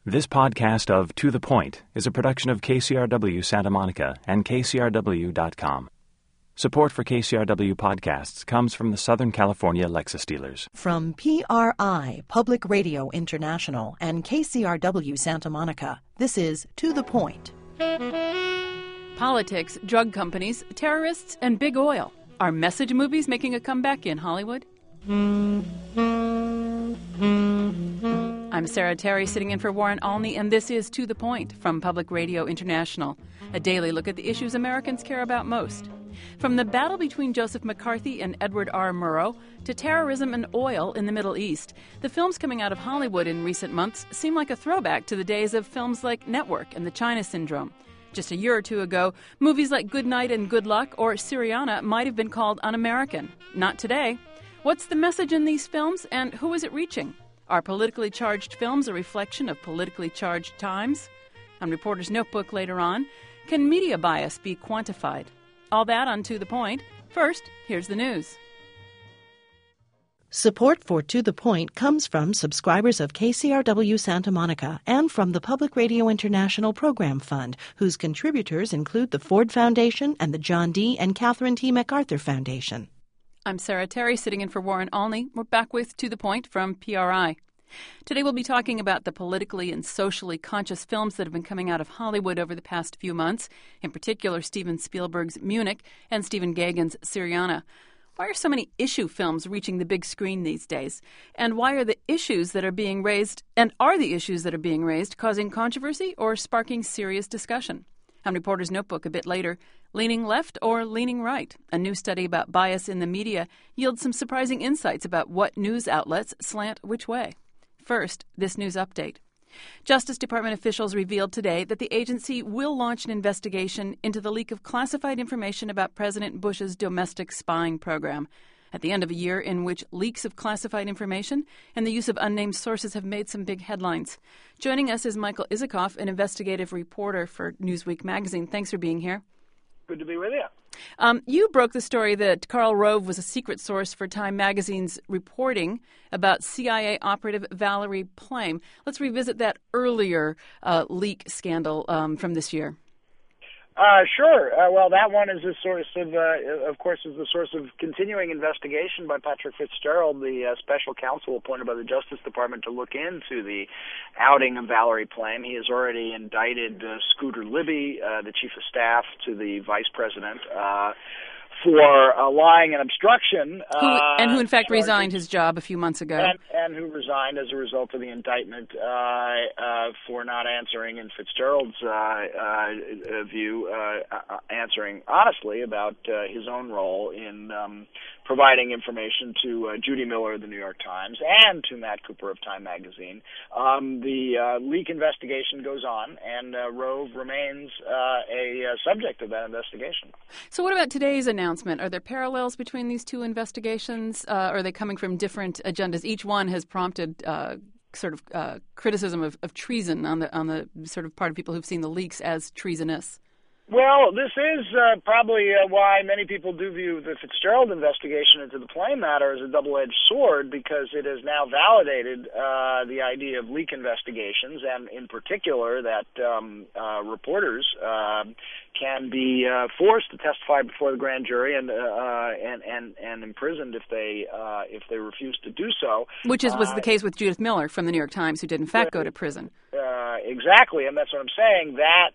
This podcast of To the Point is a production of KCRW Santa Monica and KCRW.com. Support for KCRW podcasts comes from the Southern California Lexus dealers. From PRI, Public Radio International, and KCRW Santa Monica, this is To the Point. Politics, drug companies, terrorists, and big oil. Are message movies making a comeback in Hollywood? I'm Sarah Terry, sitting in for Warren Alney, and this is To the Point from Public Radio International, a daily look at the issues Americans care about most. From the battle between Joseph McCarthy and Edward R. Murrow to terrorism and oil in the Middle East, the films coming out of Hollywood in recent months seem like a throwback to the days of films like Network and The China Syndrome. Just a year or two ago, movies like Good Night and Good Luck or Syriana might have been called un-American. Not today. What's the message in these films, and who is it reaching? Are politically charged films a reflection of politically charged times? On Reporter's Notebook later on, can media bias be quantified? All that on To the Point. First, here's the news. Support for To the Point comes from subscribers of KCRW Santa Monica and from the Public Radio International Program Fund, whose contributors include the Ford Foundation and the John D. and Catherine T. MacArthur Foundation. I'm Sarah Terry, sitting in for Warren Alney. We're back with To the Point from PRI. Today we'll be talking about the politically and socially conscious films that have been coming out of Hollywood over the past few months, in particular Steven Spielberg's Munich and Stephen Gaghan's Syriana. Why are so many issue films reaching the big screen these days? And why are the issues that are being raised, causing controversy or sparking serious discussion? On Reporter's Notebook a bit later, leaning left or leaning right? A new study about bias in the media yields some surprising insights about what news outlets slant which way. First, this news update. Justice Department officials revealed today that the agency will launch an investigation into the leak of classified information about President Bush's domestic spying program. At the end of a year in which leaks of classified information and the use of unnamed sources have made some big headlines. Joining us is Michael Isikoff, an investigative reporter for Newsweek magazine. Thanks for being here. Good to be with you. You broke the story that Karl Rove was a secret source for Time magazine's reporting about CIA operative Valerie Plame. Let's revisit that earlier leak scandal from this year. Sure. Well, that one is a source of course, is the source of continuing investigation by Patrick Fitzgerald, the special counsel appointed by the Justice Department to look into the outing of Valerie Plame. He has already indicted Scooter Libby, the chief of staff to the vice president, for lying and obstruction. Who in fact resigned his job a few months ago. And who resigned as a result of the indictment for not answering, in Fitzgerald's view, answering honestly about his own role in providing information to Judy Miller of the New York Times and to Matt Cooper of Time magazine. The leak investigation goes on, and Rove remains a subject of that investigation. So what about today's announcement? Are there parallels between these two investigations? Are they coming from different agendas? Each one has prompted criticism of treason on the sort of part of people who've seen the leaks as treasonous. Well, this is probably why many people do view the Fitzgerald investigation into the Plame matter as a double-edged sword, because it has now validated the idea of leak investigations, and in particular that reporters can be forced to testify before the grand jury and imprisoned if they refuse to do so. Which was the case with Judith Miller from the New York Times, who did in fact go to prison. Exactly, and that's what I'm saying. That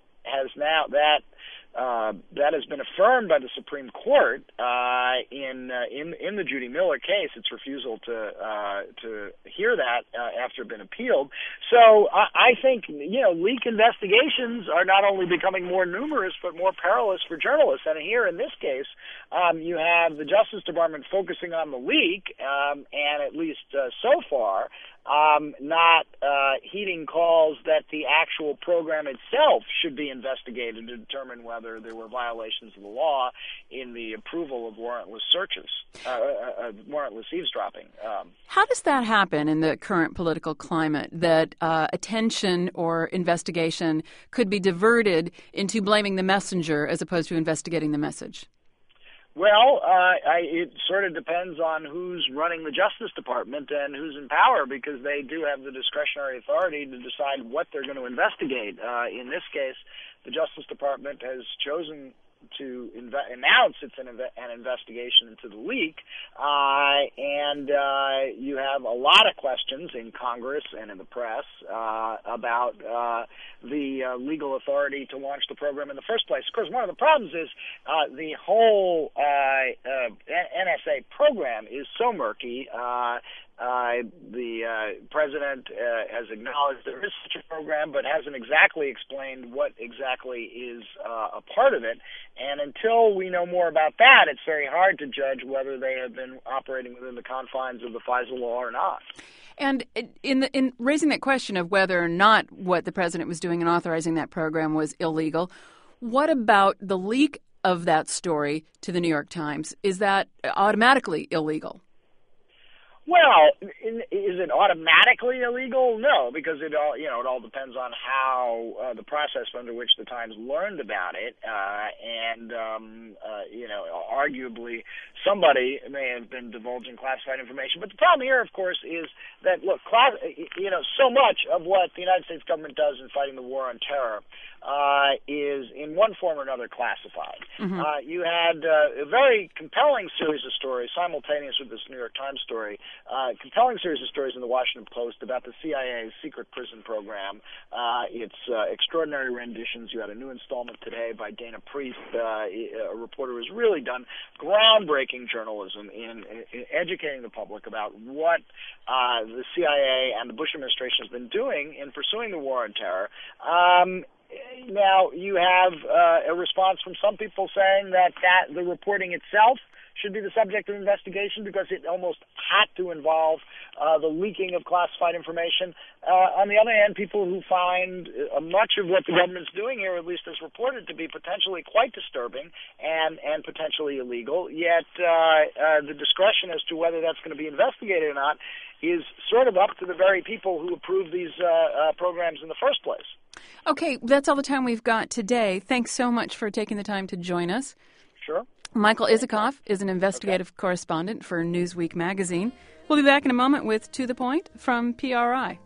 has been affirmed by the Supreme Court in the Judy Miller case. Its refusal to hear that after it had been appealed. So I think leak investigations are not only becoming more numerous but more perilous for journalists. And here in this case, you have the Justice Department focusing on the leak, and at least so far, not heeding calls that the actual program itself should be investigated to determine whether there were violations of the law in the approval of warrantless searches, warrantless eavesdropping. How does that happen in the current political climate, that attention or investigation could be diverted into blaming the messenger as opposed to investigating the message? Well, it sort of depends on who's running the Justice Department and who's in power, because they do have the discretionary authority to decide what they're going to investigate. In this case, the Justice Department has chosen to announce it's an investigation into the leak, and you have a lot of questions in Congress and in the press about the legal authority to launch the program in the first place. Of course, one of the problems is the whole NSA program is so murky. The president has acknowledged there is such a program, but hasn't exactly explained what exactly is a part of it. And until we know more about that, it's very hard to judge whether they have been operating within the confines of the FISA law or not. And in raising that question of whether or not what the president was doing in authorizing that program was illegal, what about the leak of that story to the New York Times? Is that automatically illegal? Well, is it automatically illegal? No, because it all depends on how the process under which the Times learned about it, and arguably somebody may have been divulging classified information. But the problem here, of course, is that so much of what the United States government does in fighting the war on terror is in one form or another classified. Mm-hmm. You had a very compelling series of stories simultaneous with this New York Times story. Compelling series of stories in the Washington Post about the CIA's secret prison program, its extraordinary renditions. You had a new installment today by Dana Priest, a reporter who's really done groundbreaking journalism in educating the public about what the CIA and the Bush administration has been doing in pursuing the war on terror. Now, you have a response from some people saying that the reporting itself should be the subject of investigation because it almost had to involve the leaking of classified information. On the other hand, people who find much of what the government's doing here, at least as reported, to be potentially quite disturbing and potentially illegal, yet the discretion as to whether that's going to be investigated or not is sort of up to the very people who approve these programs in the first place. Okay, that's all the time we've got today. Thanks so much for taking the time to join us. Sure. Michael Isikoff is an investigative correspondent for Newsweek magazine. We'll be back in a moment with To the Point from PRI.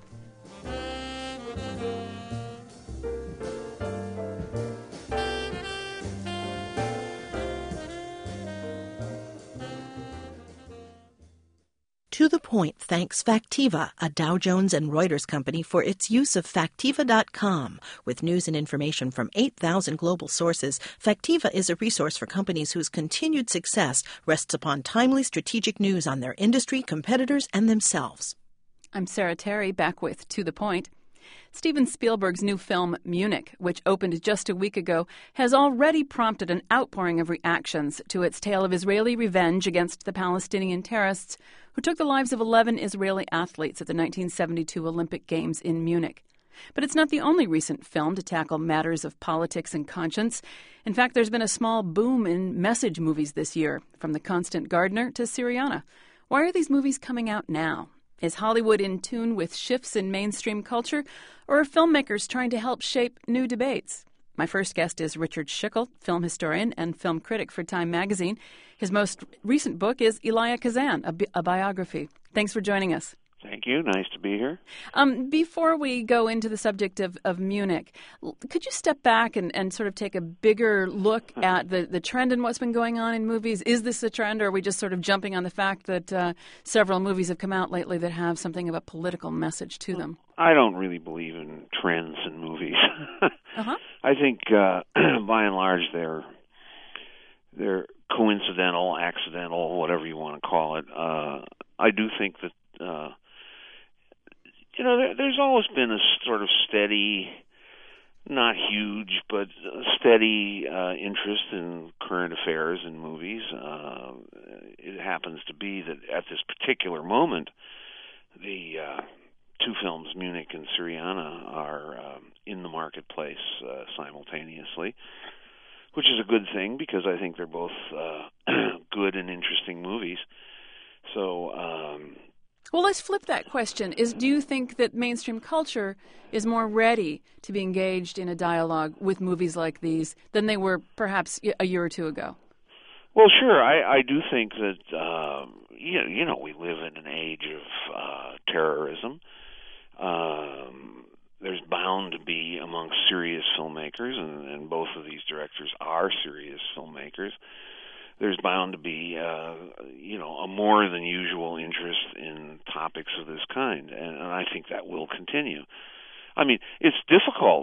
To the Point thanks Factiva, a Dow Jones and Reuters company, for its use of Factiva.com. With news and information from 8,000 global sources, Factiva is a resource for companies whose continued success rests upon timely strategic news on their industry, competitors, and themselves. I'm Sarah Terry, back with To the Point. Steven Spielberg's new film, Munich, which opened just a week ago, has already prompted an outpouring of reactions to its tale of Israeli revenge against the Palestinian terrorists who took the lives of 11 Israeli athletes at the 1972 Olympic Games in Munich. But it's not the only recent film to tackle matters of politics and conscience. In fact, there's been a small boom in message movies this year, from The Constant Gardener to Syriana. Why are these movies coming out now? Is Hollywood in tune with shifts in mainstream culture, or are filmmakers trying to help shape new debates? My first guest is Richard Schickel, film historian and film critic for Time magazine. His most recent book is Elia Kazan, a biography. Thanks for joining us. Thank you. Nice to be here. Before we go into the subject of Munich, could you step back and sort of take a bigger look at the trend in what's been going on in movies? Is this a trend, or are we just sort of jumping on the fact that several movies have come out lately that have something of a political message to them? I don't really believe in trends in movies. Uh-huh. I think, by and large, they're coincidental, accidental, whatever you want to call it. I do think that there's always been a sort of steady, not huge, but steady interest in current affairs in movies. It happens to be that at this particular moment, the two films, Munich and Syriana, are in the marketplace simultaneously, which is a good thing because I think they're both good and interesting movies. So... Well, let's flip that question. Do you think that mainstream culture is more ready to be engaged in a dialogue with movies like these than they were perhaps a year or two ago? Well, sure. I do think that we live in an age of terrorism. There's bound to be among serious filmmakers, and both of these directors are serious filmmakers. There's bound to be a more than usual interest in topics of this kind, and I think that will continue. I mean, it's difficult,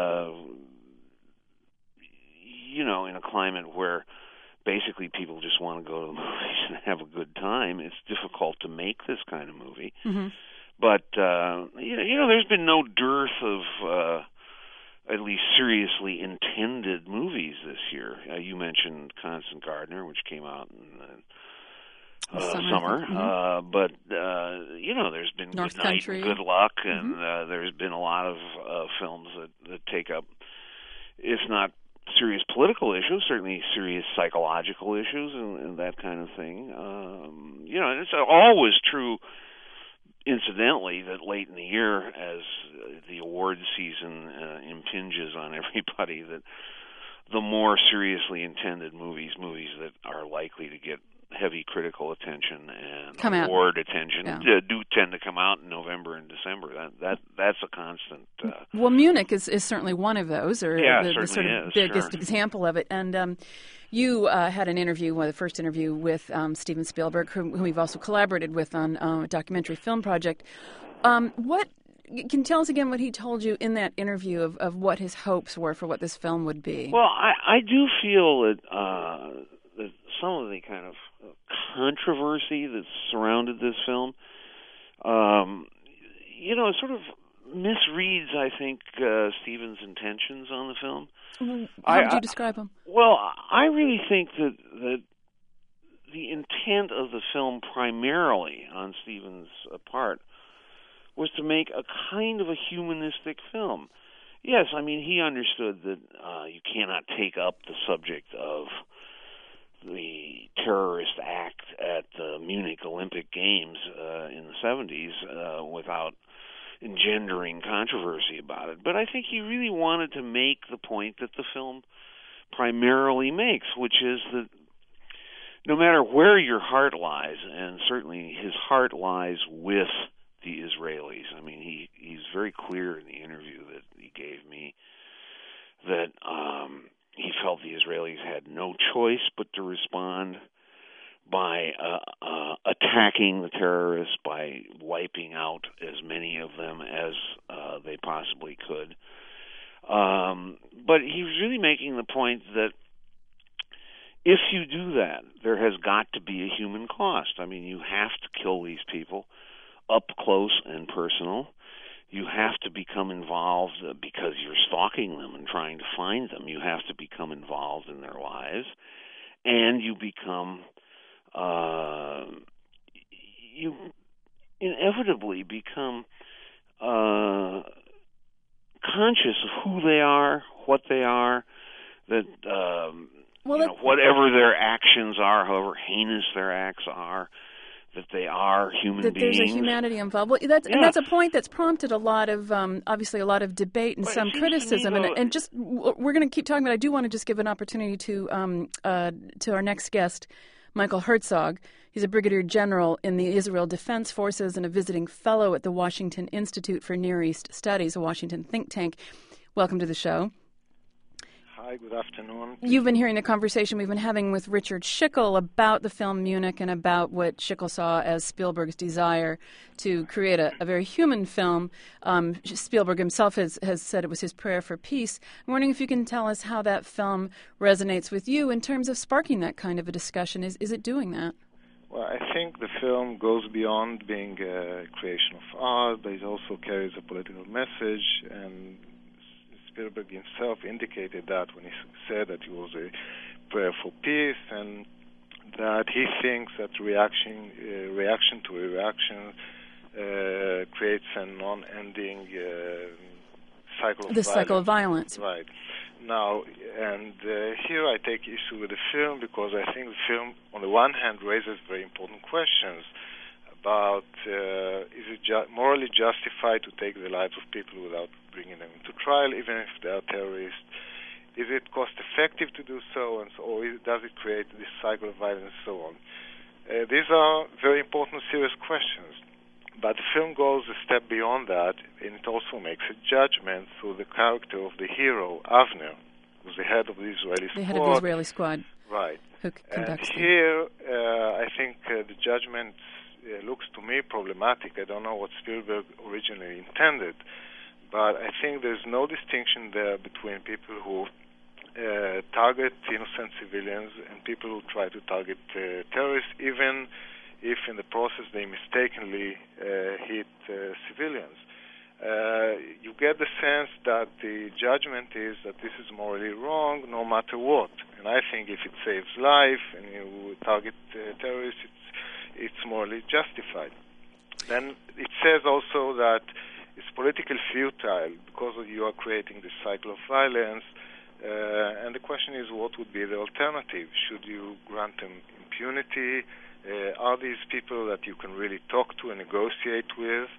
in a climate where basically people just want to go to the movies and have a good time. It's difficult to make this kind of movie. Mm-hmm. But, there's been no dearth of at least seriously intended movies this year. You mentioned Constant Gardener, which came out in summer. Mm-hmm. But there's been North Good Night Country. and Good Luck, and Mm-hmm. There's been a lot of films that take up, if not serious political issues, certainly serious psychological issues and that kind of thing. And it's always true, incidentally, that late in the year, as the award season impinges on everybody, that the more seriously intended movies that are likely to get heavy critical attention and award attention do tend to come out in November and December. That's a constant. Well, Munich is certainly one of those, or the sort of biggest example of it. And you had an interview, the first interview with Steven Spielberg, who we've also collaborated with on a documentary film project. What can you tell us again what he told you in that interview of what his hopes were for what this film would be? Well, I do feel that that some of the kind of controversy that's surrounded this film, sort of misreads, I think, Steven's intentions on the film. How would you describe them? Well, I really think that the intent of the film, primarily on Steven's part, was to make a kind of a humanistic film. Yes, I mean, he understood that you cannot take up the subject of the terrorist act at the Munich Olympic Games in the 70s without engendering controversy about it. But I think he really wanted to make the point that the film primarily makes, which is that no matter where your heart lies, and certainly his heart lies with the Israelis. I mean, he's very clear in the interview that he gave me that he felt the Israelis had no choice but to respond by attacking the terrorists, by wiping out as many of them as they possibly could. But he was really making the point that if you do that, there has got to be a human cost. I mean, you have to kill these people up close and personal. You have to become involved because you're stalking them and trying to find them. You have to become involved in their lives, and you become you inevitably become conscious of who they are, what they are, that whatever their actions are, however heinous their acts are, that they are human beings. That there's a humanity involved. Well, and that's a point that's prompted a lot of, obviously, a lot of debate and some criticism. And just we're going to keep talking, but I do want to just give an opportunity to our next guest, Michael Herzog. He's a brigadier general in the Israel Defense Forces and a visiting fellow at the Washington Institute for Near East Studies, a Washington think tank. Welcome to the show. Hi, good afternoon. You've been hearing the conversation we've been having with Richard Schickel about the film Munich and about what Schickel saw as Spielberg's desire to create a very human film. Spielberg himself has said it was his prayer for peace. I'm wondering if you can tell us how that film resonates with you in terms of sparking that kind of a discussion. Is it doing that? Well, I think the film goes beyond being a creation of art, but it also carries a political message, and Spielberg himself indicated that when he said that it was a prayer for peace, and that he thinks that reaction to a reaction creates a non-ending cycle of violence. Cycle of violence. Right. Now, and here I take issue with the film because I think the film, on the one hand, raises very important questions about is it morally justified to take the lives of people without bringing them into trial, even if they are terrorists, Is it cost effective to do so, or does it create this cycle of violence and so on? These are very important, serious questions. But the film goes a step beyond that, and it also makes a judgment through the character of the hero, Avner, who's the head of the Israeli squad. The head of the Israeli squad. Right. Who conducts and here, I think the judgment looks to me problematic. I don't know what Spielberg originally intended, but I think there's no distinction there between people who target innocent civilians and people who try to target terrorists, even if in the process they mistakenly hit civilians. You get the sense that the judgment is that this is morally wrong no matter what. And I think if it saves life and you target terrorists, it's morally justified. Then it says also that it's politically futile because you are creating this cycle of violence. And the question is, what would be the alternative? Should you grant them impunity? Are these people that you can really talk to and negotiate with?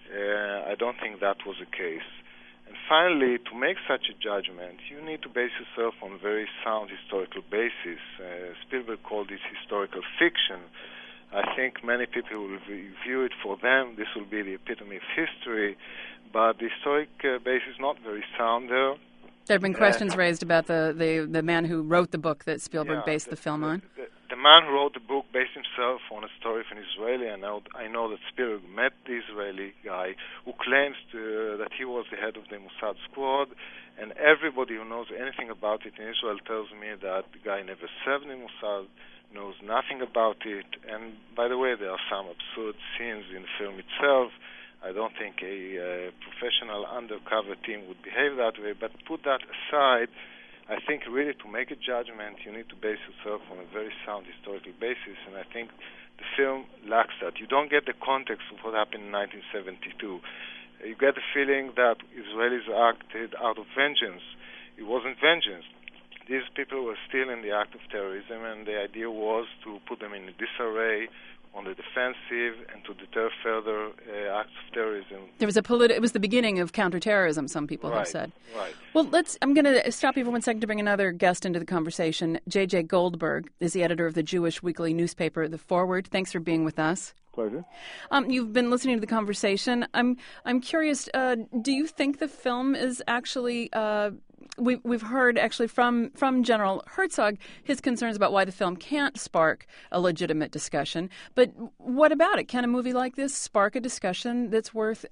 I don't think that was the case. And finally, to make such a judgment, you need to base yourself on a very sound historical basis. Spielberg called this historical fiction. I think many people will view it for them. This will be the epitome of history. But the historic base is not very sound there. There have been questions raised about the man who wrote the book that Spielberg based the film on. The man who wrote the book based himself on a story of an Israeli. I know that Spielberg met the Israeli guy who claims that he was the head of the Mossad squad, and everybody who knows anything about it in Israel tells me that the guy never served in Mossad, knows nothing about it. And by the way, there are some absurd scenes in the film itself. I don't think a professional undercover team would behave that way, but put that aside, I think really to make a judgment, you need to base yourself on a very sound historical basis, and I think the film lacks that. You don't get the context of what happened in 1972. You get the feeling that Israelis acted out of vengeance. It wasn't vengeance. These people were still in the act of terrorism, and the idea was to put them in disarray, on the defensive, and to deter further acts of terrorism. There was it was the beginning of counterterrorism, some people have said. Right. Well, I'm going to stop you for 1 second to bring another guest into the conversation. J.J. Goldberg is the editor of the Jewish weekly newspaper, The Forward. Thanks for being with us. Pleasure. You've been listening to the conversation. I'm curious, do you think the film is actually... We've heard actually from General Herzog his concerns about why the film can't spark a legitimate discussion. But what about it? Can a movie like this spark a discussion that's worth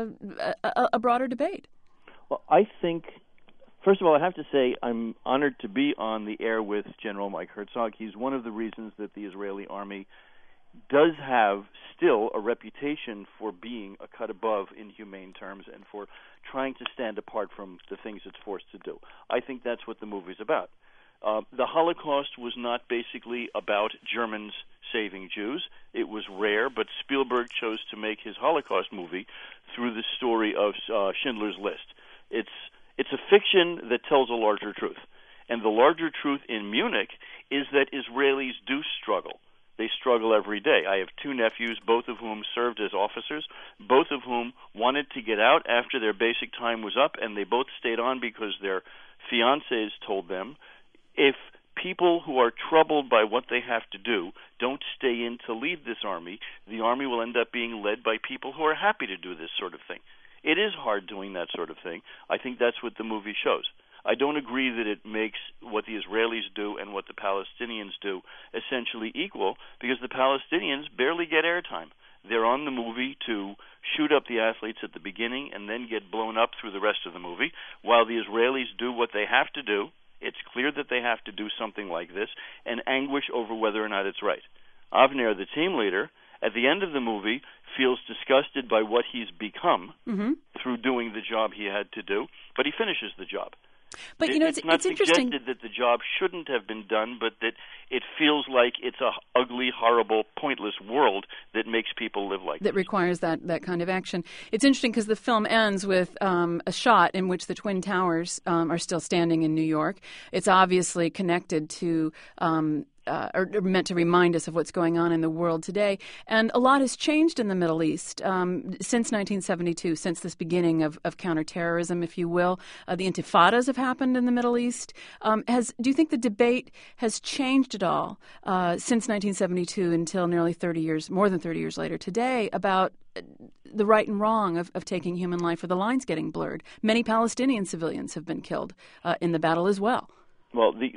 a broader debate? Well, I think, first of all, I have to say I'm honored to be on the air with General Mike Herzog. He's one of the reasons that the Israeli army does have still a reputation for being a cut above in humane terms and for trying to stand apart from the things it's forced to do. I think that's what the movie's about. The Holocaust was not basically about Germans saving Jews. It was rare, but Spielberg chose to make his Holocaust movie through the story of Schindler's List. It's a fiction that tells a larger truth. And the larger truth in Munich is that Israelis do struggle. They struggle every day. I have two nephews, both of whom served as officers, both of whom wanted to get out after their basic time was up, and they both stayed on because their fiancés told them, if people who are troubled by what they have to do don't stay in to lead this army, the army will end up being led by people who are happy to do this sort of thing. It is hard doing that sort of thing. I think that's what the movie shows. I don't agree that it makes what the Israelis do and what the Palestinians do essentially equal, because the Palestinians barely get airtime. They're on the movie to shoot up the athletes at the beginning and then get blown up through the rest of the movie, while the Israelis do what they have to do. It's clear that they have to do something like this and anguish over whether or not it's right. Avner, the team leader, at the end of the movie, feels disgusted by what he's become through doing the job he had to do, but he finishes the job. But, you know, it's interesting. It's not suggested that the job shouldn't have been done, but that it feels like it's a ugly, horrible, pointless world that makes people live like that. Requires that kind of action. It's interesting because the film ends with a shot in which the Twin Towers are still standing in New York. It's obviously connected to are meant to remind us of what's going on in the world today. And a lot has changed in the Middle East since 1972, since this beginning of counterterrorism, if you will. The intifadas have happened in the Middle East. Do you think the debate has changed at all since 1972 until nearly 30 years, more than 30 years later today, about the right and wrong of taking human life, or the lines getting blurred? Many Palestinian civilians have been killed in the battle as well. Well, the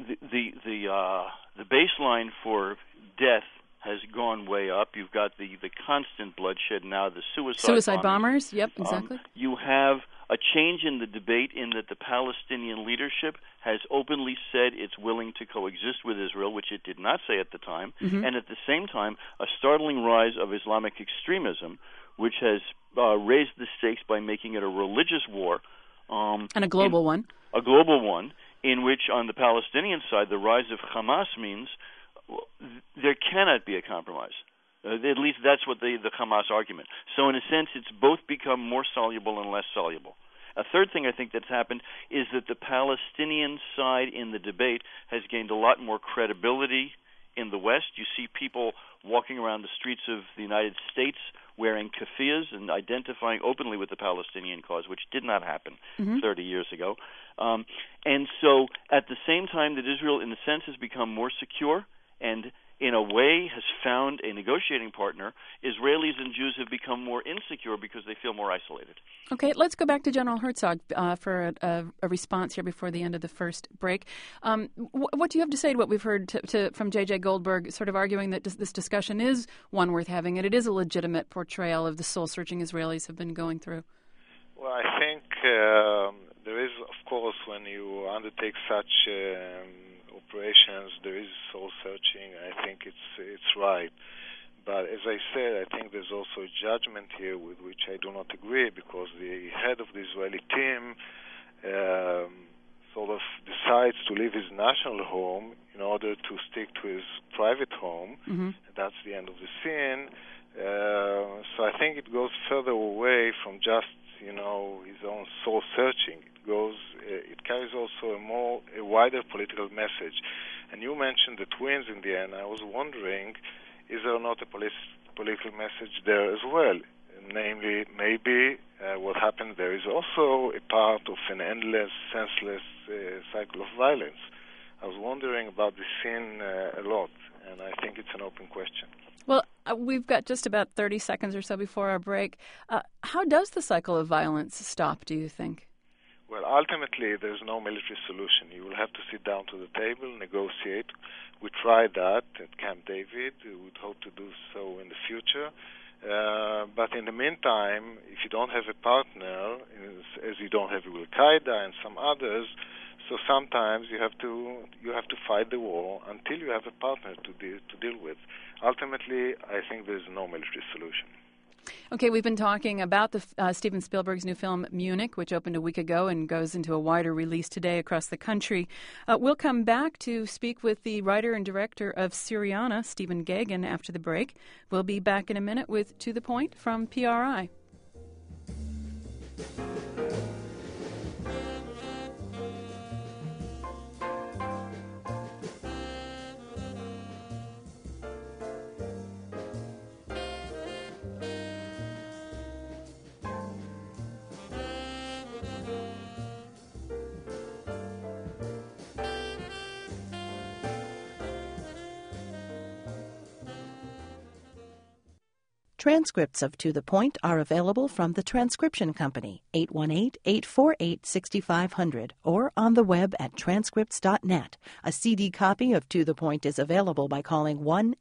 baseline for death has gone way up. You've got the constant bloodshed now, the suicide bombers. Yep, exactly. You have a change in the debate in that the Palestinian leadership has openly said it's willing to coexist with Israel, which it did not say at the time, and at the same time, a startling rise of Islamic extremism, which has raised the stakes by making it a religious war. And a global one. A global one, in which on the Palestinian side, the rise of Hamas means there cannot be a compromise. At least that's what the Hamas argument. So in a sense, it's both become more soluble and less soluble. A third thing I think that's happened is that the Palestinian side in the debate has gained a lot more credibility in the West. You see people walking around the streets of the United States wearing keffiyehs and identifying openly with the Palestinian cause, which did not happen 30 years ago. And so at the same time that Israel, in a sense, has become more secure and in a way has found a negotiating partner, Israelis and Jews have become more insecure because they feel more isolated. Okay, let's go back to General Herzog for a response here before the end of the first break. What do you have to say to what we've heard from J.J. Goldberg, sort of arguing that this discussion is one worth having, and it is a legitimate portrayal of the soul-searching Israelis have been going through? Well, I think there is, of course, when you undertake such operations, there is soul searching. I think it's right, but as I said, I think there's also a judgment here with which I do not agree, because the head of the Israeli team sort of decides to leave his national home in order to stick to his private home. That's the end of the scene. So I think it goes further away from just his own soul searching. It carries also a wider political message. And you mentioned the twins in the end. I was wondering, is there not a political message there as well? Namely, maybe what happened there is also a part of an endless, senseless cycle of violence. I was wondering about this scene a lot, and I think it's an open question. Well, we've got just about 30 seconds or so before our break. How does the cycle of violence stop, do you think? Well, ultimately, there's no military solution. You will have to sit down to the table, negotiate. We tried that at Camp David. We would hope to do so in the future. But in the meantime, if you don't have a partner, as you don't have Al-Qaeda and some others, so sometimes you have to fight the war until you have a partner to deal with. Ultimately, I think there's no military solution. Okay, we've been talking about Steven Spielberg's new film, Munich, which opened a week ago and goes into a wider release today across the country. We'll come back to speak with the writer and director of Syriana, Stephen Gagin, after the break. We'll be back in a minute with To the Point from PRI. Transcripts of To the Point are available from the Transcription Company, 818-848-6500, or on the web at transcripts.net. A CD copy of To the Point is available by calling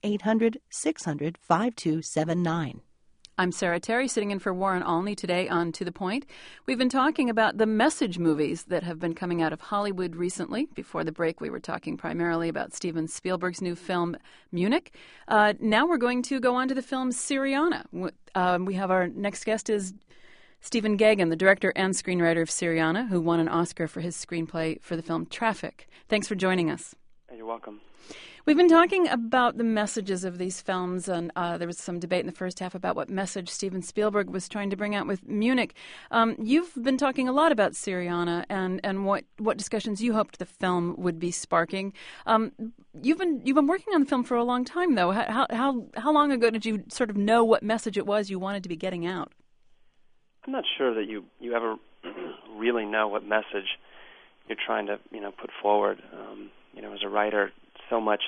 1-800-600-5279. I'm Sarah Terry, sitting in for Warren Olney today on To the Point. We've been talking about the message movies that have been coming out of Hollywood recently. Before the break, we were talking primarily about Steven Spielberg's new film, Munich. Now we're going to go on to the film Syriana. We have our next guest is Stephen Gagin, the director and screenwriter of Syriana, who won an Oscar for his screenplay for the film Traffic. Thanks for joining us. You're welcome. We've been talking about the messages of these films, and there was some debate in the first half about what message Steven Spielberg was trying to bring out with Munich. You've been talking a lot about Syriana and what discussions you hoped the film would be sparking. You've been working on the film for a long time, though. How long ago did you sort of know what message it was you wanted to be getting out? I'm not sure that you ever really know what message you're trying to put forward. As a writer, so much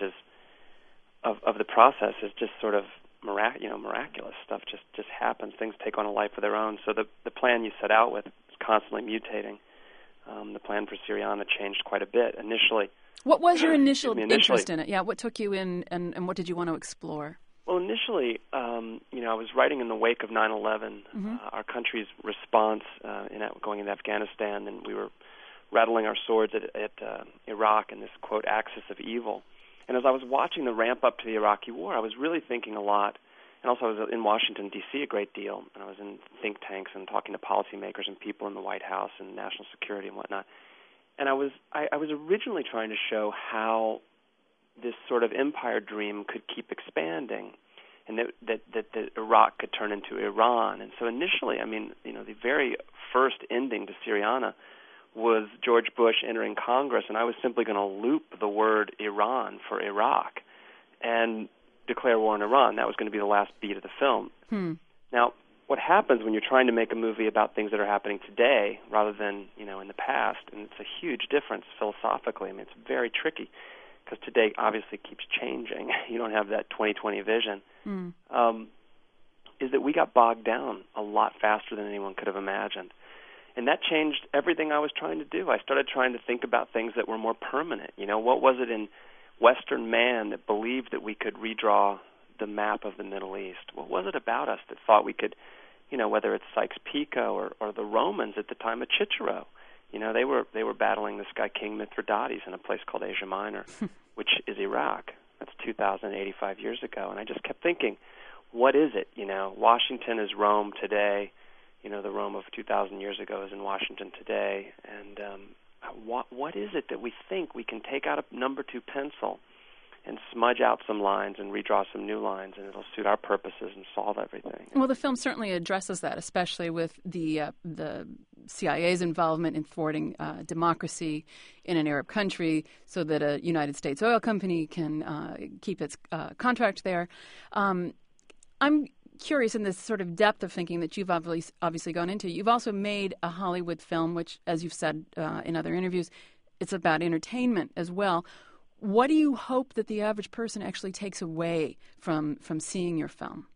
of the process is just sort of miraculous stuff. Just happens. Things take on a life of their own. So the plan you set out with is constantly mutating. The plan for Syriana changed quite a bit initially. What was your initial interest in it? Yeah, what took you in, and what did you want to explore? Well, initially, I was writing in the wake of 9/11, our country's response going into Afghanistan, and we were rattling our swords at Iraq and this, quote, axis of evil. And as I was watching the ramp up to the Iraqi war, I was really thinking a lot. And also I was in Washington, D.C. a great deal, and I was in think tanks and talking to policymakers and people in the White House and national security and whatnot. And I was originally trying to show how this sort of empire dream could keep expanding, and that Iraq could turn into Iran. And so initially, the very first ending to Syriana was George Bush entering Congress, and I was simply going to loop the word Iran for Iraq and declare war on Iran. That was going to be the last beat of the film. Now, what happens when you're trying to make a movie about things that are happening today rather than, in the past, and it's a huge difference philosophically. It's very tricky because today obviously keeps changing. You don't have that 20/20 vision. Is that we got bogged down a lot faster than anyone could have imagined. And that changed everything I was trying to do. I started trying to think about things that were more permanent. What was it in Western man that believed that we could redraw the map of the Middle East? What was it about us that thought we could, whether it's Sykes-Picot or the Romans at the time of Cicero, they were battling this guy King Mithridates in a place called Asia Minor, which is Iraq. That's 2,085 years ago. And I just kept thinking, what is it? Washington is Rome today. The Rome of 2,000 years ago is in Washington today. And what is it that we think we can take out a number 2 pencil and smudge out some lines and redraw some new lines, and it'll suit our purposes and solve everything? Well, the film certainly addresses that, especially with the CIA's involvement in thwarting democracy in an Arab country so that a United States oil company can keep its contract there. I'm curious in this sort of depth of thinking that you've obviously gone into. You've also made a Hollywood film, which, as you've said in other interviews, it's about entertainment as well. What do you hope that the average person actually takes away from seeing your film?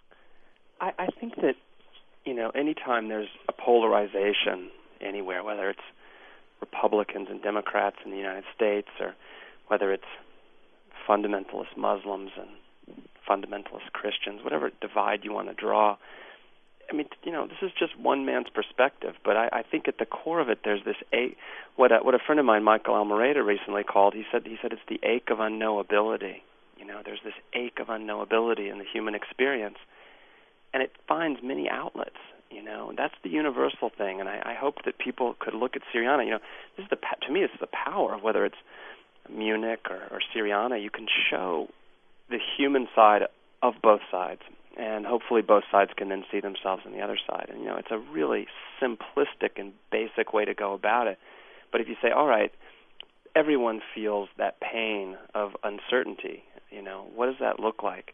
I think that, anytime there's a polarization anywhere, whether it's Republicans and Democrats in the United States or whether it's fundamentalist Muslims and fundamentalist Christians, whatever divide you want to draw. This is just one man's perspective, but I think at the core of it, there's this what a friend of mine, Michael Almereyda, recently called. He said it's the ache of unknowability. There's this ache of unknowability in the human experience, and it finds many outlets. That's the universal thing, and I hope that people could look at Syriana. To me, this is the power of whether it's Munich or Syriana. You can show the human side of both sides, and hopefully both sides can then see themselves on the other side. And, it's a really simplistic and basic way to go about it. But if you say, all right, everyone feels that pain of uncertainty, what does that look like?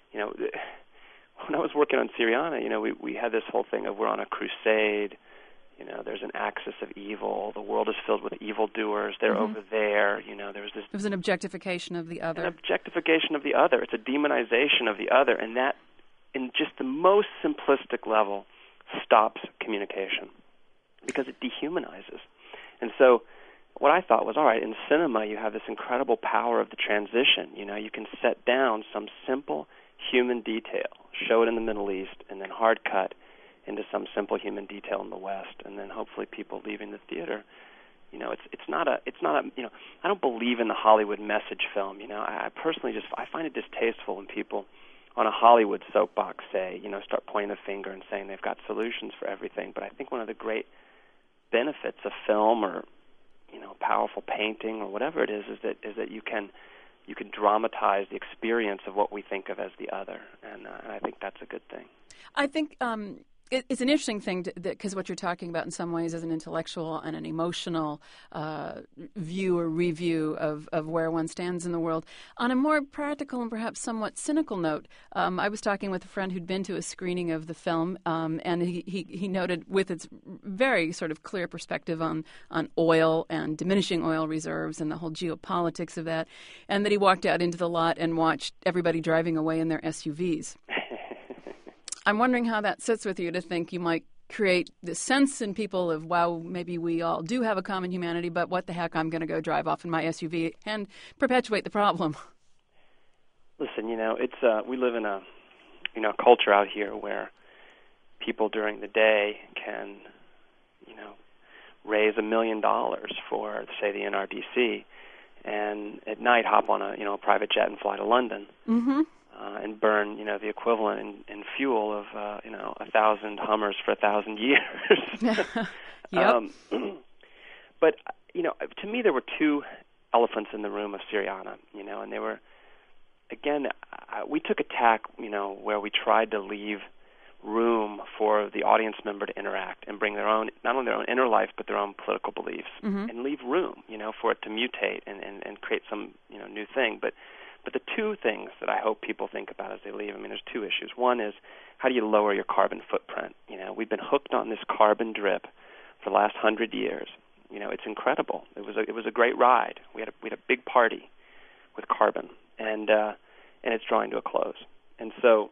When I was working on Syriana, we had this whole thing of we're on a crusade. There's an axis of evil. The world is filled with evildoers. They're over there. There's this. It was an objectification of the other. An objectification of the other. It's a demonization of the other, and that, in just the most simplistic level, stops communication because it dehumanizes. And so, what I thought was, all right, in cinema, you have this incredible power of the transition. You can set down some simple human detail, show it in the Middle East, and then hard cut into some simple human detail in the West, and then hopefully people leaving the theater, it's not a I don't believe in the Hollywood message film. I personally I find it distasteful when people on a Hollywood soapbox start pointing the finger and saying they've got solutions for everything. But I think one of the great benefits of film or powerful painting or whatever it is that you can you can dramatize the experience of what we think of as the other, and I think that's a good thing. I think it's an interesting thing because what you're talking about in some ways is an intellectual and an emotional view or review of where one stands in the world. On a more practical and perhaps somewhat cynical note, I was talking with a friend who'd been to a screening of the film, and he noted with its very sort of clear perspective on oil and diminishing oil reserves and the whole geopolitics of that, and that he walked out into the lot and watched everybody driving away in their SUVs. I'm wondering how that sits with you to think you might create this sense in people of, wow, maybe we all do have a common humanity, but what the heck, I'm going to go drive off in my SUV and perpetuate the problem. Listen, it's we live in a culture out here where people during the day can, raise $1 million for, say, the NRDC, and at night hop on a private jet and fly to London. Mm-hmm. And burn, the equivalent in fuel of, 1,000 Hummers for 1,000 years. Yep. But, to me there were two elephants in the room of Syriana, and they were, again, we took a tack, where we tried to leave room for the audience member to interact and bring their own, not only their own inner life, but their own political beliefs, and leave room, for it to mutate and create some, new thing. But the two things that I hope people think about as they leave, there's two issues. One is, how do you lower your carbon footprint? We've been hooked on this carbon drip for the last 100 years. It's incredible. It was a great ride. We had a big party with carbon, and it's drawing to a close. And so,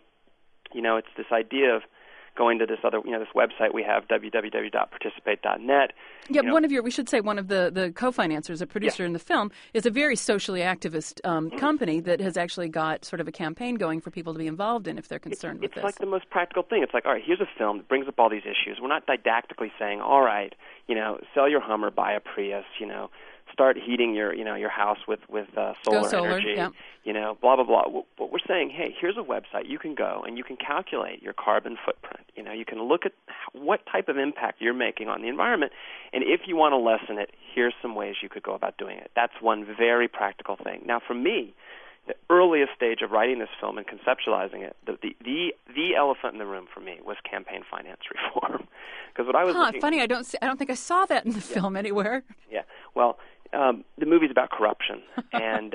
it's this idea of going to this other, this website we have, www.participate.net. Yeah, we should say one of the co-financers, a producer in the film, is a very socially activist company that has actually got sort of a campaign going for people to be involved in if they're concerned with this. It's like the most practical thing. It's like, all right, here's a film that brings up all these issues. We're not didactically saying, all right, sell your Hummer, buy a Prius, start heating your house with solar energy, blah, blah, blah. What we're saying, hey, here's a website. You can go and you can calculate your carbon footprint. You can look at what type of impact you're making on the environment, and if you want to lessen it, here's some ways you could go about doing it. That's one very practical thing. Now, for me, the earliest stage of writing this film and conceptualizing it, the elephant in the room for me was campaign finance reform. Because what I was funny, I don't think I saw that in the film anywhere. Yeah, well, the movie's about corruption, and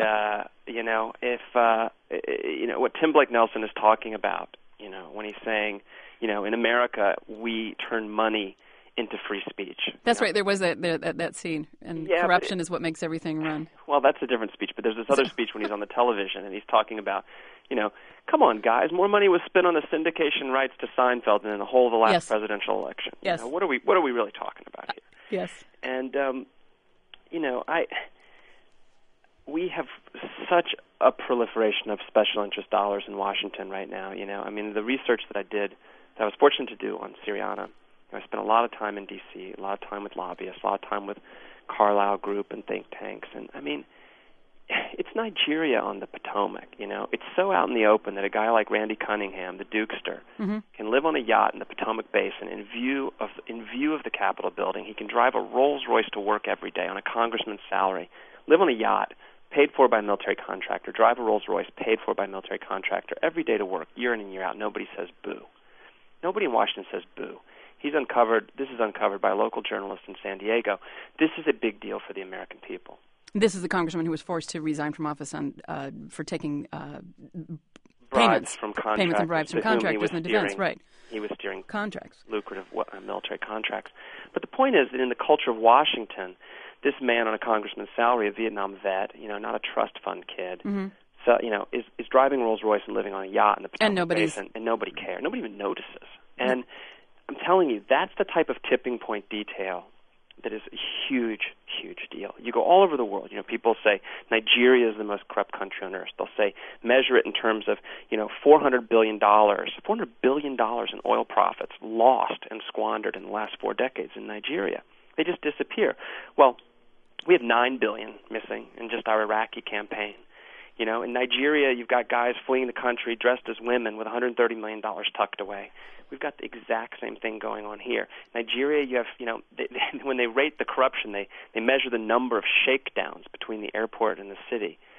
if what Tim Blake Nelson is talking about, when he's saying, in America we turn money into free speech. That's right. There was that scene, and corruption is what makes everything run. Well, that's a different speech, but there's this other speech when he's on the television, and he's talking about, come on, guys, more money was spent on the syndication rights to Seinfeld than in the whole of the last presidential election. Yes. What are we really talking about here? Yes. And we have such a proliferation of special interest dollars in Washington right now. The research that I was fortunate to do on Syriana, I spent a lot of time in D.C., a lot of time with lobbyists, a lot of time with Carlyle Group and think tanks. And, it's Nigeria on the Potomac, It's so out in the open that a guy like Randy Cunningham, the Dukester, can live on a yacht in the Potomac Basin in view of the Capitol building. He can drive a Rolls-Royce to work every day on a congressman's salary, live on a yacht paid for by a military contractor, drive a Rolls-Royce paid for by a military contractor every day to work, year in and year out. Nobody says boo. Nobody in Washington says boo. This is uncovered by a local journalist in San Diego. This is a big deal for the American people. This is the congressman who was forced to resign from office for taking bribes from contractors. Payments and bribes from contractors in the defense, right. He was steering contracts, lucrative military contracts. But the point is that in the culture of Washington, this man on a congressman's salary, a Vietnam vet, not a trust fund kid, so is driving Rolls-Royce and living on a yacht in the Potomac Basin, and nobody cares. Nobody even notices. And I'm telling you, that's the type of tipping point detail that is a huge, huge deal. You go all over the world. People say Nigeria is the most corrupt country on earth. They'll say measure it in terms of $400 billion in oil profits lost and squandered in the last 4 decades in Nigeria. They just disappear. Well, we have $9 billion missing in just our Iraqi campaign. In Nigeria, you've got guys fleeing the country dressed as women with $130 million tucked away. We've got the exact same thing going on here. Nigeria, you have, when they rate the corruption, they measure the number of shakedowns between the airport and the city.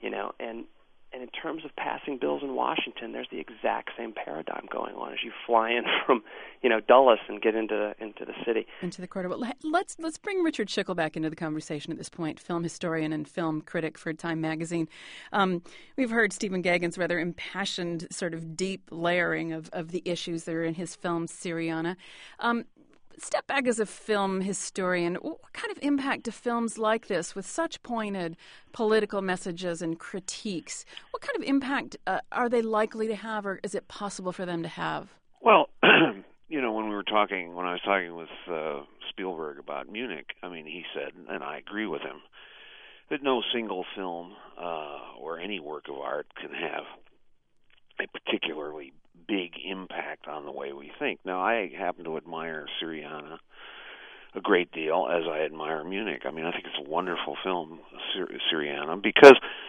And in terms of passing bills in Washington, there's the exact same paradigm going on as you fly in from, Dulles and get into the city. Into the corridor. Well, let's bring Richard Schickel back into the conversation at this point, film historian and film critic for Time magazine. We've heard Stephen Gagin's rather impassioned, sort of deep layering of the issues that are in his film Syriana. Step back as a film historian. What kind of impact do films like this, with such pointed political messages and critiques, what kind of impact are they likely to have, or is it possible for them to have? Well, when I was talking with Spielberg about Munich, he said, and I agree with him, that no single film or any work of art can have a particularly big impact on the way we think. Now, I happen to admire Syriana a great deal, as I admire Munich. I think it's a wonderful film, Syriana, because,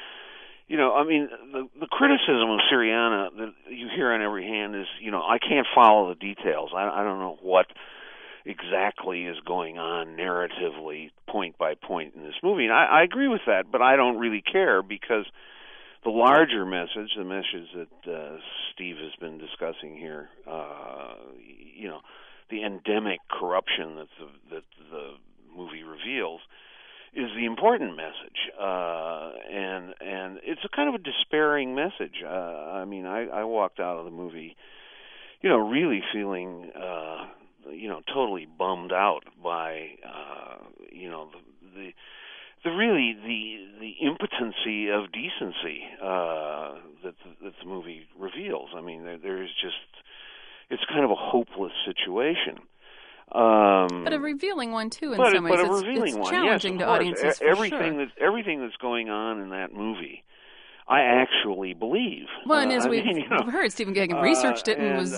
the criticism of Syriana that you hear on every hand is, I can't follow the details. I don't know what exactly is going on narratively, point by point in this movie. And I agree with that, but I don't really care, because the larger message, the message that Steve has been discussing here, the endemic corruption that the movie reveals, is the important message, and it's a kind of a despairing message. I walked out of the movie, really feeling, totally bummed out by, the impotency of decency that the movie reveals. There's just, it's kind of a hopeless situation. But a revealing one too, in some ways. But a revealing one, challenging yes, to audiences. Everything that's going on in that movie, I actually believe. Well, and as we've heard, Stephen Gagin researched it and was,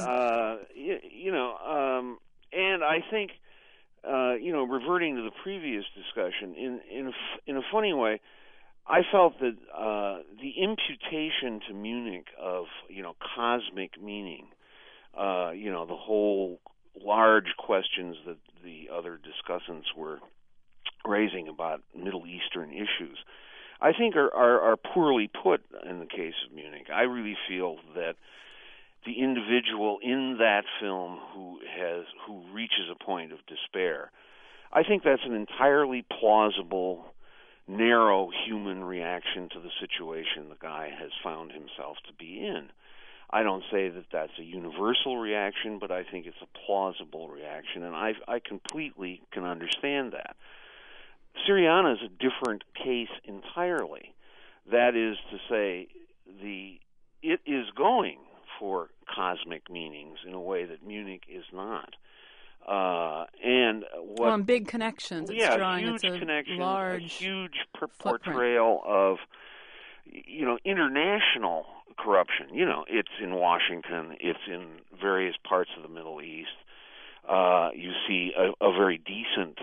and I think, reverting to the previous discussion, in a funny way, I felt that the imputation to Munich of cosmic meaning, the whole large questions that the other discussants were raising about Middle Eastern issues, I think are poorly put in the case of Munich. I really feel that the individual in that film who reaches a point of despair, I think that's an entirely plausible, narrow human reaction to the situation the guy has found himself to be in. I don't say that that's a universal reaction, but I think it's a plausible reaction, and I completely can understand that. Syriana is a different case entirely. That is to say, it is going for cosmic meanings in a way that Munich is not. And big connections. It's drawing, huge connections, large, a huge portrayal of, international corruption. It's in Washington. It's in various parts of the Middle East. You see a very decent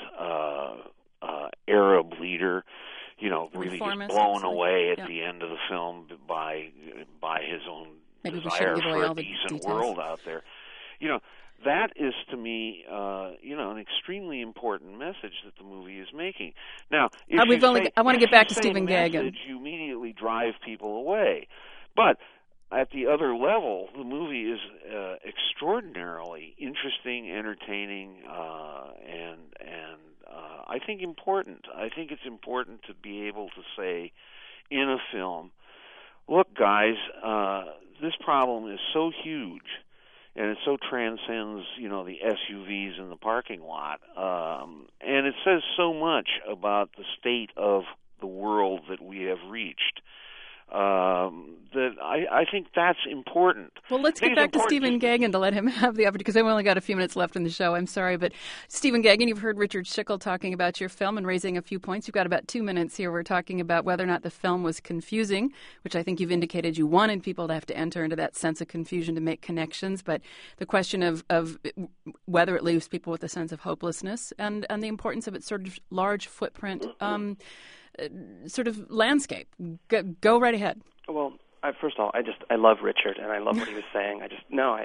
Arab leader, really just blown away at the end of the film by his own desire for a decent world out there. That is, to me, an extremely important message that the movie is making. Now, I want to get back to Stephen Gagin. You immediately drive people away, but at the other level, the movie is extraordinarily interesting, entertaining, and I think important. I think it's important to be able to say in a film, look, guys, this problem is so huge, and it so transcends, the SUVs in the parking lot, and it says so much about the state of the world that we have reached, that I think that's important. Well, let's get back to Stephen Gagin to let him have the opportunity, because I've only got a few minutes left in the show. I'm sorry, but Stephen Gagin, you've heard Richard Schickel talking about your film and raising a few points. You've got about 2 minutes here. We're talking about whether or not the film was confusing, which I think you've indicated you wanted people to have to enter into that sense of confusion to make connections, but the question of whether it leaves people with a sense of hopelessness and the importance of its sort of large footprint sort of landscape. Go right ahead. Well, first of all, I love Richard, and I love what he was saying. I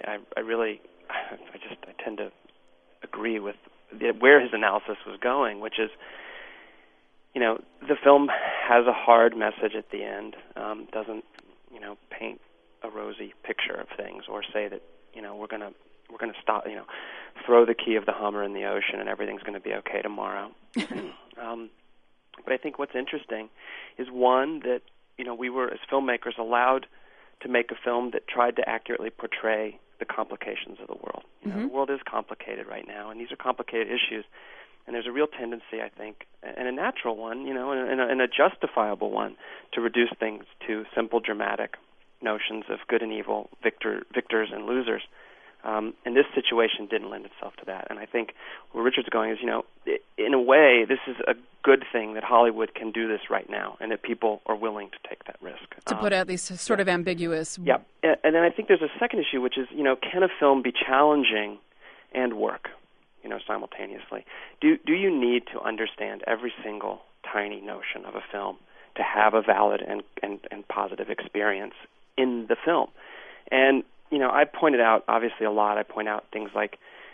tend to agree with where his analysis was going, which is the film has a hard message at the end. Doesn't paint a rosy picture of things, or say that we're gonna stop, throw the key of the Hummer in the ocean and everything's going to be okay tomorrow. But I think what's interesting is, one, that we were, as filmmakers, allowed to make a film that tried to accurately portray the complications of the world. The world is complicated right now, and these are complicated issues. And there's a real tendency, I think, and a natural one, and a justifiable one, to reduce things to simple, dramatic notions of good and evil, victors and losers. And this situation didn't lend itself to that. And I think where Richard's going is, in a way, this is a good thing that Hollywood can do this right now, and that people are willing to take that risk. To put out these sort of ambiguous... Yeah. And then I think there's a second issue, which is, can a film be challenging and work, simultaneously? Do you need to understand every single tiny notion of a film to have a valid and positive experience in the film? And I pointed out, obviously, a lot. I point out things like,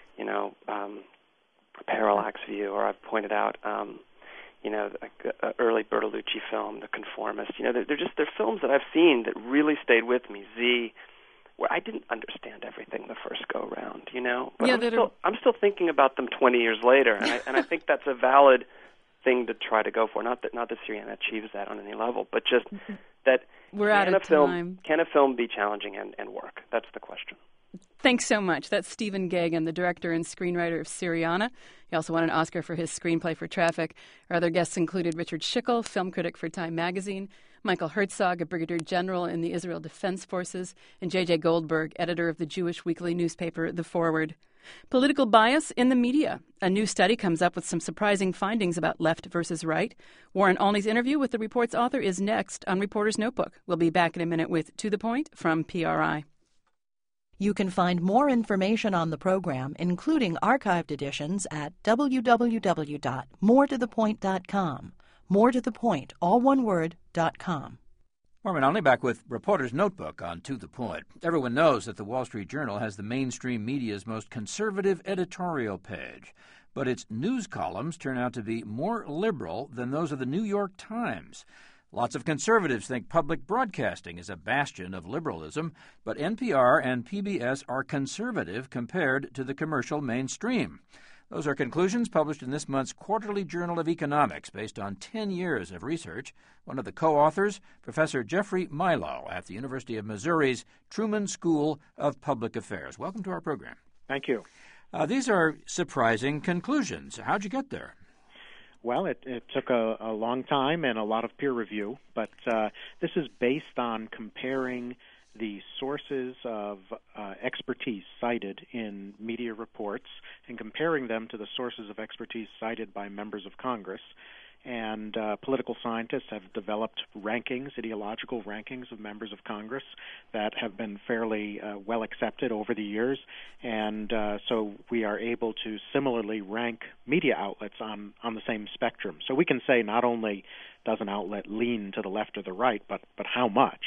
Parallax View, or I've pointed out, like early Bertolucci film, The Conformist. They're films that I've seen that really stayed with me. Z, where I didn't understand everything the first go round, But I'm still thinking about them 20 years later, and I think that's a valid thing to try to go for. Not that Syriana achieves that on any level, but just that. We're out of time. Can a film be challenging and work? That's the question. Thanks so much. That's Stephen Gaghan, the director and screenwriter of Syriana. He also won an Oscar for his screenplay for Traffic. Our other guests included Richard Schickel, film critic for Time magazine, Michael Herzog, a brigadier general in the Israel Defense Forces, and J.J. Goldberg, editor of the Jewish weekly newspaper The Forward. Political bias in the media. A new study comes up with some surprising findings about left versus right. Warren Olney's interview with the report's author is next on Reporter's Notebook. We'll be back in a minute with To the Point from PRI. You can find more information on the program, including archived editions, at www.moretothepoint.com. More to the Point, all one word, .com. Warren Olney back with Reporter's Notebook on To the Point. Everyone knows that the Wall Street Journal has the mainstream media's most conservative editorial page, but its news columns turn out to be more liberal than those of the New York Times. Lots of conservatives think public broadcasting is a bastion of liberalism, but NPR and PBS are conservative compared to the commercial mainstream. Those are conclusions published in this month's Quarterly Journal of Economics based on 10 years of research. One of the co-authors, Professor Jeffrey Milo at the University of Missouri's Truman School of Public Affairs. Welcome to our program. Thank you. These are surprising conclusions. How'd you get there? Well, it took a long time and a lot of peer review, but this is based on comparing the sources of expertise cited in media reports and comparing them to the sources of expertise cited by members of Congress. And political scientists have developed rankings, ideological rankings of members of Congress that have been fairly well accepted over the years. And so we are able to similarly rank media outlets on the same spectrum. So we can say not only does an outlet lean to the left or the right, but how much.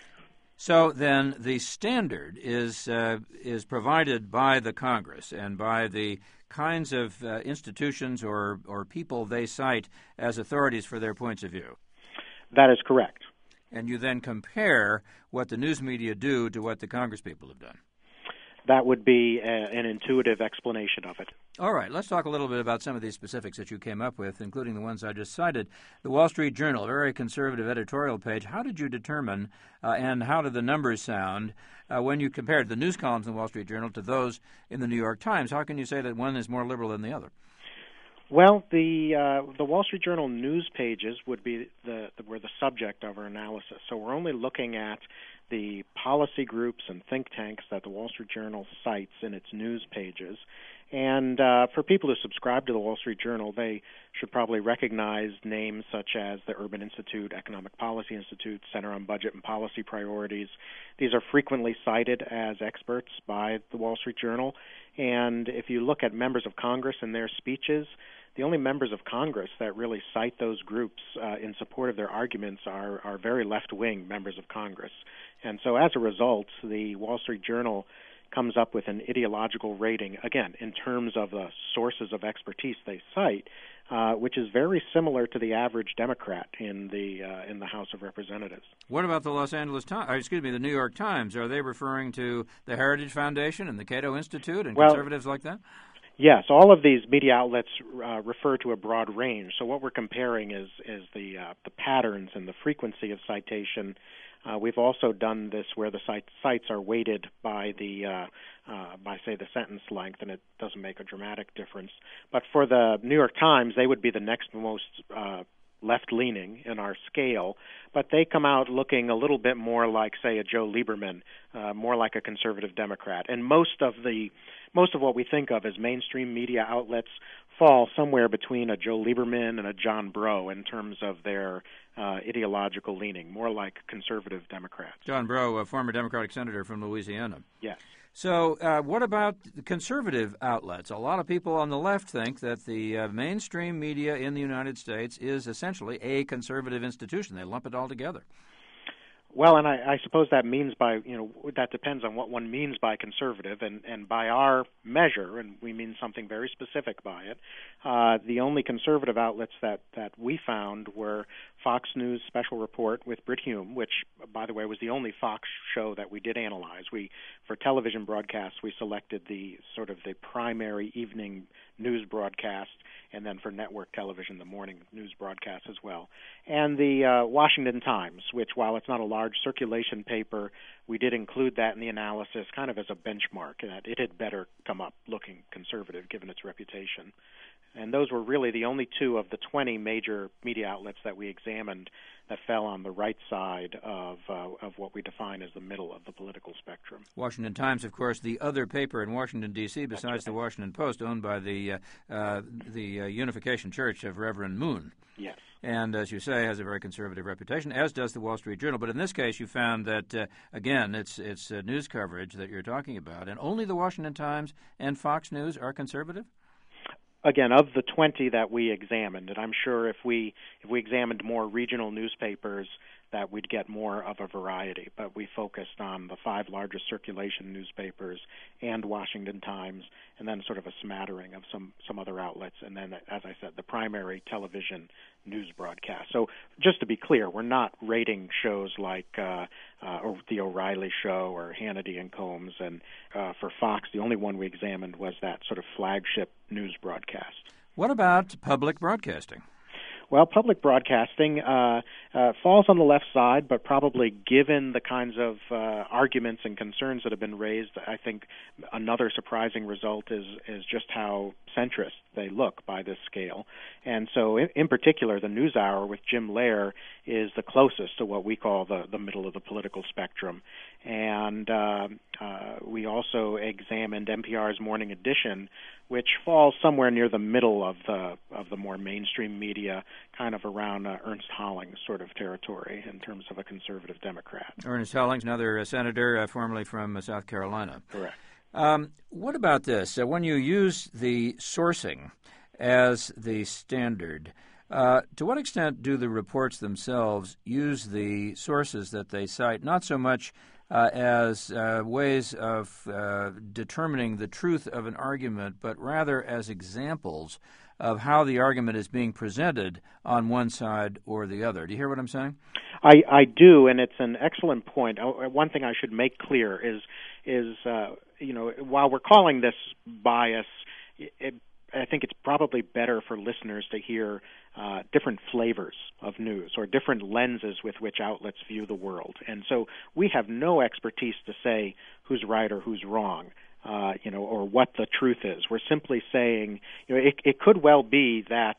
So then the standard is provided by the Congress and by the kinds of institutions or people they cite as authorities for their points of view. That is correct. And you then compare what the news media do to what the Congress people have done. That would be an intuitive explanation of it. All right, let's talk a little bit about some of these specifics that you came up with, including the ones I just cited. The Wall Street Journal, a very conservative editorial page. How did you determine and how did the numbers sound when you compared the news columns in the Wall Street Journal to those in the New York Times? How can you say that one is more liberal than the other? Well, the Wall Street Journal news pages would be were the subject of our analysis. So we're only looking at the policy groups and think tanks that the Wall Street Journal cites in its news pages. And for people who subscribe to the Wall Street Journal, they should probably recognize names such as the Urban Institute, Economic Policy Institute, Center on Budget and Policy Priorities. These are frequently cited as experts by the Wall Street Journal. And if you look at members of Congress and their speeches, the only members of Congress that really cite those groups in support of their arguments are very left-wing members of Congress. And so as a result, the Wall Street Journal comes up with an ideological rating, again, in terms of the sources of expertise they cite, which is very similar to the average Democrat in the House of Representatives. What about the the New York Times? Are they referring to the Heritage Foundation and the Cato Institute and conservatives like that? Yes, all of these media outlets refer to a broad range. So what we're comparing is the patterns and the frequency of citation. We've also done this where the cites are weighted by say the sentence length, and it doesn't make a dramatic difference. But for the New York Times, they would be the next most left-leaning in our scale, but they come out looking a little bit more like, say, a Joe Lieberman, more like a conservative Democrat. And most of what we think of as mainstream media outlets fall somewhere between a Joe Lieberman and a John Breaux in terms of their ideological leaning, more like conservative Democrats. John Breaux, a former Democratic senator from Louisiana. Yes. So what about the conservative outlets? A lot of people on the left think that the mainstream media in the United States is essentially a conservative institution. They lump it all together. Well, and I suppose that means that depends on what one means by conservative, and by our measure, and we mean something very specific by it. The only conservative outlets that we found were Fox News Special Report with Brit Hume, which, by the way, was the only Fox show that we did analyze. For television broadcasts, we selected the primary evening news broadcast, and then for network television, the morning news broadcast as well. And the Washington Times, which, while it's not a large circulation paper, we did include that in the analysis kind of as a benchmark, that it had better come up looking conservative given its reputation. And those were really the only two of the 20 major media outlets that we examined that fell on the right side of what we define as the middle of the political spectrum. Washington Times, of course, the other paper in Washington, D.C., besides the Washington Post, owned by the Unification Church of Reverend Moon. Yes. And, as you say, has a very conservative reputation, as does the Wall Street Journal. But in this case, you found that, again, it's news coverage that you're talking about, and only the Washington Times and Fox News are conservative? Again, of the 20 that we examined, and I'm sure if we examined more regional newspapers, that we'd get more of a variety. But we focused on the 5 largest circulation newspapers and Washington Times, and then sort of a smattering of some other outlets, and then, as I said, the primary television news broadcast. So just to be clear, we're not rating shows like The O'Reilly Show or Hannity and Combs. And for Fox, the only one we examined was that sort of flagship news broadcast. What about public broadcasting? Well, public broadcasting falls on the left side, but probably given the kinds of arguments and concerns that have been raised, I think another surprising result is just how centrist they look by this scale. And so in particular, the NewsHour with Jim Lehrer is the closest to what we call the middle of the political spectrum. And we also examined NPR's Morning Edition, which falls somewhere near the middle of the more mainstream media, kind of around Ernst Hollings sort of territory in terms of a conservative Democrat. Ernst Hollings, another senator, formerly from South Carolina. Correct. What about this? When you use the sourcing as the standard, to what extent do the reports themselves use the sources that they cite, not so much as ways of determining the truth of an argument, but rather as examples of how the argument is being presented on one side or the other? Do you hear what I'm saying? I do, and it's an excellent point. One thing I should make clear is while we're calling this bias, I think it's probably better for listeners to hear different flavors of news or different lenses with which outlets view the world. And so we have no expertise to say who's right or who's wrong, or what the truth is. We're simply saying, it could well be that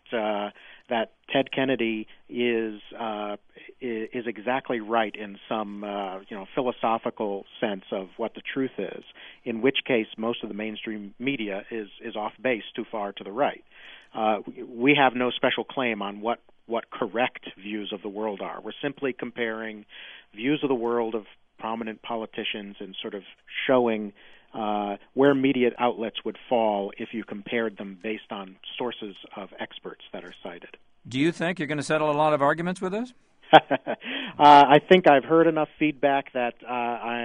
Ted Kennedy is exactly right in some philosophical sense of what the truth is, in which case most of the mainstream media is off base too far to the right. We have no special claim on what correct views of the world are. We're simply comparing views of the world of prominent politicians and sort of showing where media outlets would fall if you compared them based on sources of experts that are cited. Do you think you're going to settle a lot of arguments with us? I think I've heard enough feedback that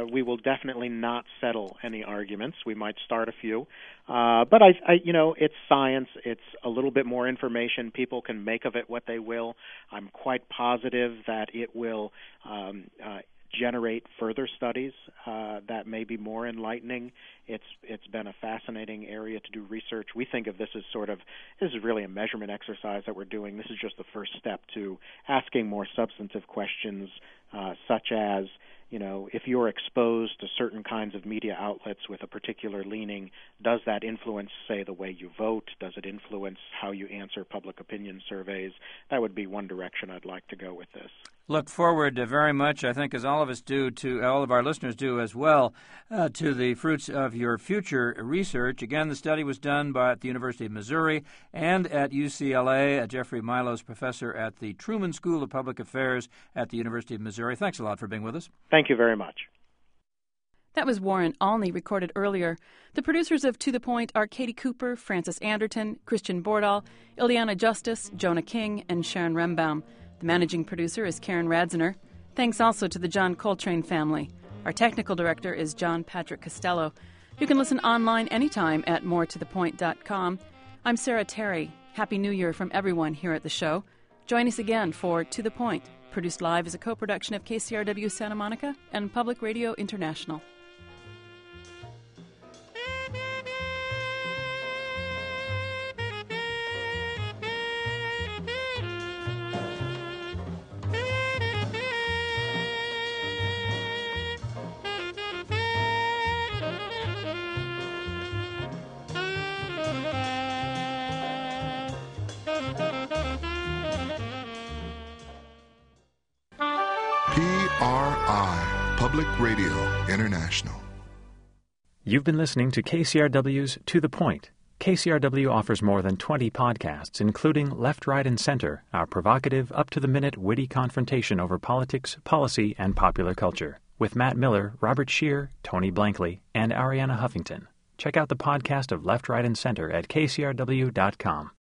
we will definitely not settle any arguments. We might start a few. But it's science. It's a little bit more information. People can make of it what they will. I'm quite positive that it will generate further studies that may be more enlightening. It's been a fascinating area to do research. We think of this as this is really a measurement exercise that we're doing. This is just the first step to asking more substantive questions, such as, if you're exposed to certain kinds of media outlets with a particular leaning, does that influence, say, the way you vote? Does it influence how you answer public opinion surveys? That would be one direction I'd like to go with this. Look forward very much, I think, as all of us do, to all of our listeners do as well, to the fruits of your future research. Again, the study was done at the University of Missouri and at UCLA. Jeffrey Milo is professor at the Truman School of Public Affairs at the University of Missouri. Thanks a lot for being with us. Thank you very much. That was Warren Olney, recorded earlier. The producers of To the Point are Katie Cooper, Francis Anderton, Christian Bordahl, Ileana Justice, Jonah King, and Sharon Rembaum. The managing producer is Karen Radziner. Thanks also to the John Coltrane family. Our technical director is John Patrick Costello. You can listen online anytime at moretothepoint.com. I'm Sarah Terry. Happy New Year from everyone here at the show. Join us again for To the Point, produced live as a co-production of KCRW Santa Monica and Public Radio International. PRI, Public Radio International. You've been listening to KCRW's To the Point. KCRW offers more than 20 podcasts, including Left, Right, and Center, our provocative, up-to-the-minute, witty confrontation over politics, policy, and popular culture, with Matt Miller, Robert Scheer, Tony Blankley, and Ariana Huffington. Check out the podcast of Left, Right, and Center at kcrw.com.